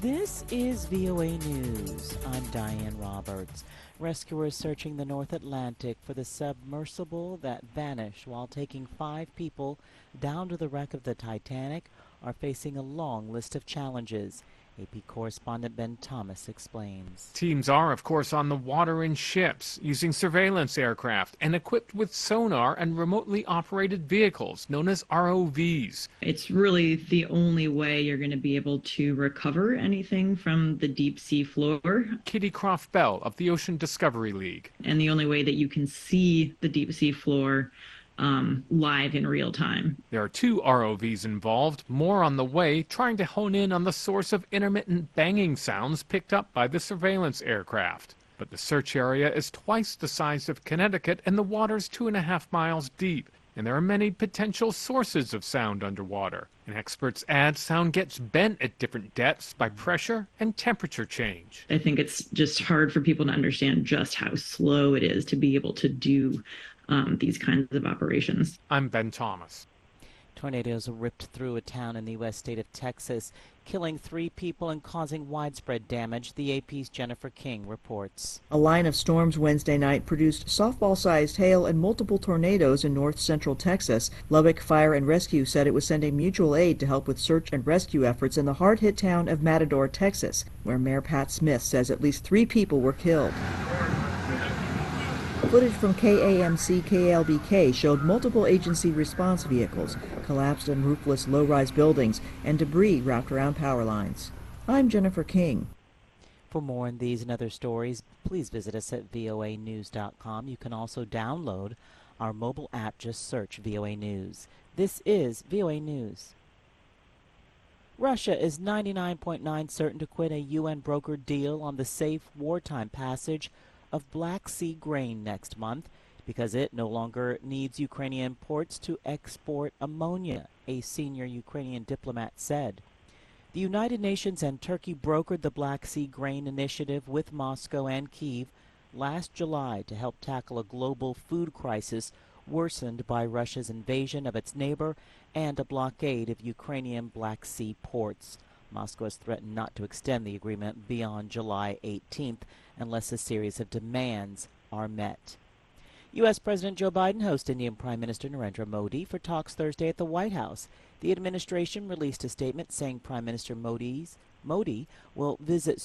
This is VOA News. I'm Diane Roberts. Rescuers searching the North Atlantic for the submersible that vanished while taking 5 people down to the wreck of the Titanic are facing a long list of challenges. AP correspondent Ben Thomas explains. Teams are, of course, on the water in ships, using surveillance aircraft and equipped with sonar and remotely operated vehicles known as ROVs. It's really the only way you're going to be able to recover anything from the deep sea floor. Kitty Croft Bell of the Ocean Discovery League. And the only way that you can see the deep sea floor live in real time. There are 2 ROVs involved, more on the way, trying to hone in on the source of intermittent banging sounds picked up by the surveillance aircraft. But the search area is twice the size of Connecticut and the water's 2.5 miles deep. And there are many potential sources of sound underwater. And experts add sound gets bent at different depths by pressure and temperature change. I think it's just hard for people to understand just how slow it is to be able to do these kinds of operations. I'm Ben Thomas. Tornadoes ripped through a town in the U.S. state of Texas, killing 3 people and causing widespread damage, the AP's Jennifer King reports. A line of storms Wednesday night produced softball-sized hail and multiple tornadoes in north-central Texas. Lubbock Fire and Rescue said it was sending mutual aid to help with search and rescue efforts in the hard-hit town of Matador, Texas, where Mayor Pat Smith says at least 3 people were killed. Footage from KAMC-KLBK showed multiple agency response vehicles, collapsed and roofless low-rise buildings, and debris wrapped around power lines. I'm Jennifer King. For more on these and other stories, please visit us at voanews.com. You can also download our mobile app. Just search VOA News. This is VOA News. Russia is 99.9% certain to quit a UN-brokered deal on the safe wartime passage of Black Sea grain next month because it no longer needs Ukrainian ports to export ammonia, a senior Ukrainian diplomat said. The United Nations and Turkey brokered the Black Sea Grain Initiative with Moscow and Kyiv last July to help tackle a global food crisis worsened by Russia's invasion of its neighbor and a blockade of Ukrainian Black Sea ports. Moscow has threatened not to extend the agreement beyond July 18th unless a series of demands are met. U.S. President Joe Biden hosts Indian Prime Minister Narendra Modi for talks Thursday at the White House. The administration released a statement saying Prime Minister Modi will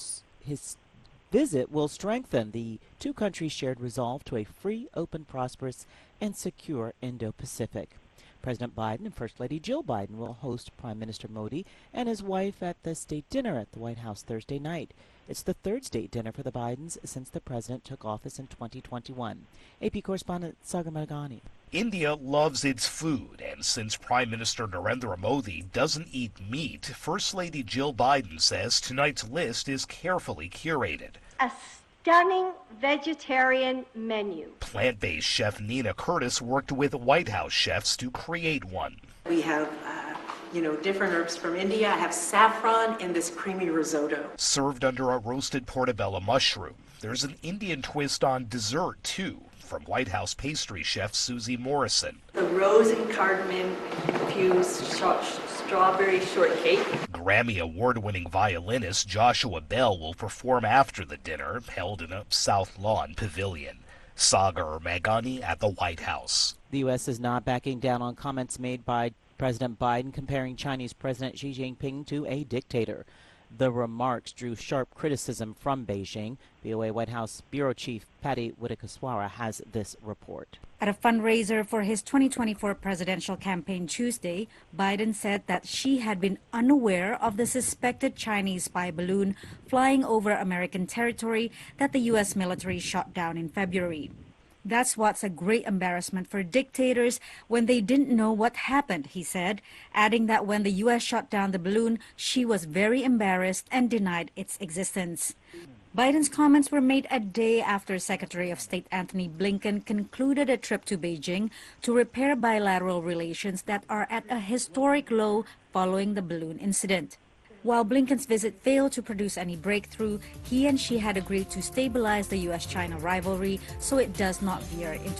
his visit will strengthen the 2 countries' shared resolve to a free, open, prosperous, and secure Indo-Pacific. President Biden and First Lady Jill Biden will host Prime Minister Modi and his wife at the state dinner at the White House Thursday night. It's the 3rd state dinner for the Bidens since the president took office in 2021. AP correspondent Sagar Madagani. India loves its food, and since Prime Minister Narendra Modi doesn't eat meat, First Lady Jill Biden says tonight's list is carefully curated. A stunning vegetarian menu. Plant-based chef Nina Curtis worked with White House chefs to create one. We have, different herbs from India. I have saffron in this creamy risotto. Served under a roasted portobello mushroom. There's an Indian twist on dessert, too, from White House pastry chef Susie Morrison. The rose and cardamom infused strawberry shortcake. Grammy award-winning violinist Joshua Bell will perform after the dinner, held in a South Lawn pavilion. Sagar Madagani at the White House. The U.S. is not backing down on comments made by President Biden comparing Chinese President Xi Jinping to a dictator. The remarks drew sharp criticism from Beijing. VOA White House Bureau Chief Patty Witakaswara has this report. At a fundraiser for his 2024 presidential campaign Tuesday, Biden said that Xi had been unaware of the suspected Chinese spy balloon flying over American territory that the U.S. military shot down in February. That's what's a great embarrassment for dictators when they didn't know what happened, he said, adding that when the U.S. shot down the balloon, Xi was very embarrassed and denied its existence. Biden's comments were made a day after Secretary of State Antony Blinken concluded a trip to Beijing to repair bilateral relations that are at a historic low following the balloon incident. While Blinken's visit failed to produce any breakthrough, he and Xi had agreed to stabilize the U.S.-China rivalry so it does not veer into